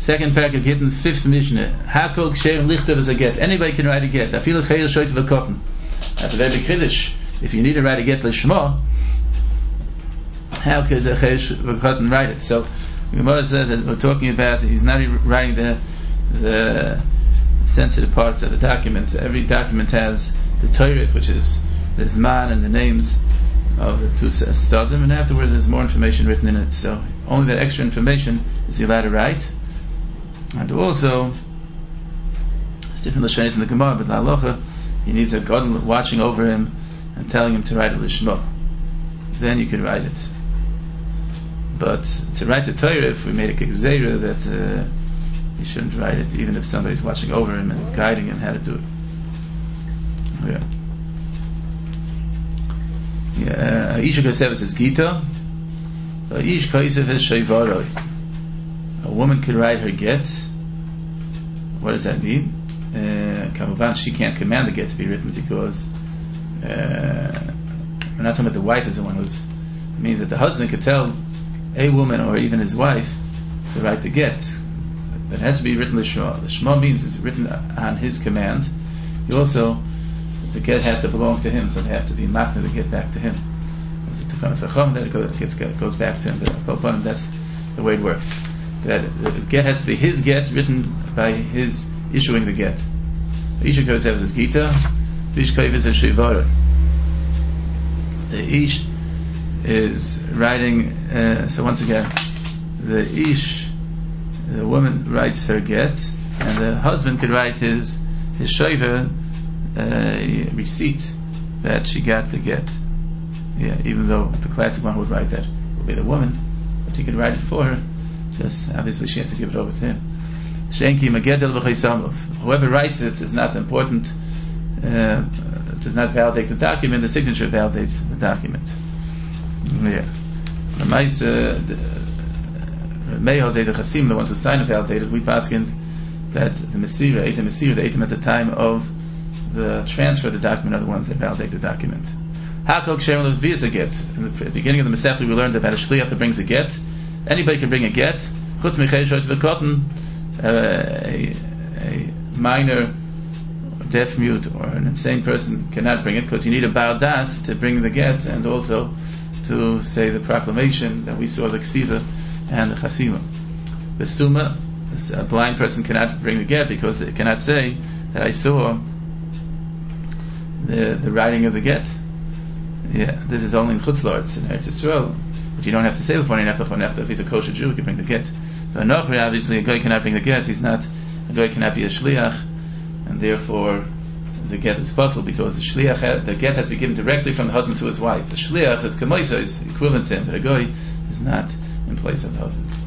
Second parak of Gittin, 5th Mishnah. Hakol ksherim lichtav as a get. Anybody can write a get. Afilu chayil shoyt v'kotten. That's a very big chiddush. If you need to write a get l'shma, how could the chayil v'kotten write it? So the Gemara says that we're talking about he's not writing the sensitive parts of the document. So every document has the Torah, which is the Zman and the names of the two stadim, and afterwards there's more information written in it. So only that extra information is he allowed to write. And also, it's different lashonos in the Gemara, but the halacha, he needs a gadol watching over him and telling him to write it lishma. Then you could write it. But to write the Torah, if we made a gzeira that he shouldn't write it, even if somebody's watching over him and guiding him how to do it. Yeah. Isha Kosev says Gita. Ish Kosev is Sheivaroi. A woman could write her get. What does that mean? Kamuvan, she can't command the get to be written because we're not talking about the wife is the one who's. It means that the husband could tell a woman or even his wife to write the get, but it has to be written l'shma. L'shma means it's written on his command. He also, the get has to belong to him, so they have to be machna to get back to him. As a tukkan sacham, then it goes back to him. That's the way it works. That the get has to be his get, written by his issuing the get. Isha Kosev is Gita, Ish Kosev is Shivara. The Ish is writing, so once again, the Ish, the woman writes her get, and the husband could write his Shiva receipt that she got the get. Yeah, even though the classic one would write that would be the woman, but he could write it for her. Just obviously she has to give it over to him. Whoever writes it is not important, does not validate the document, the signature validates the document. Yeah. The Chasim, the ones who signed it, validated. We paskin that the Mesira, the Eitim at the time of the transfer of the document are the ones that validate the document. Hakol ksherim levias a get. In the beginning of the Masechta we learned about a shliach that brings a get. Anybody can bring a get. Chutz michei shoyt v'kotten, a minor, deaf mute, or an insane person cannot bring it because you need a Baal Das to bring the get and also to say the proclamation that we saw the ksiva and the chasima. The suma, a blind person cannot bring the get because they cannot say that I saw the writing of the get. Yeah, this is only in Chutz La'aretz, in Eretz Yisrael. But you don't have to say l'fonei nefesh. If he's a kosher Jew, he can bring the get. But Nochri, obviously, a guy cannot bring the get. A guy cannot be a shliach, and therefore the get is possible because the shliach, the get has to be given directly from the husband to his wife. The shliach is kamoisa, is equivalent to him, but a guy is not in place of the husband.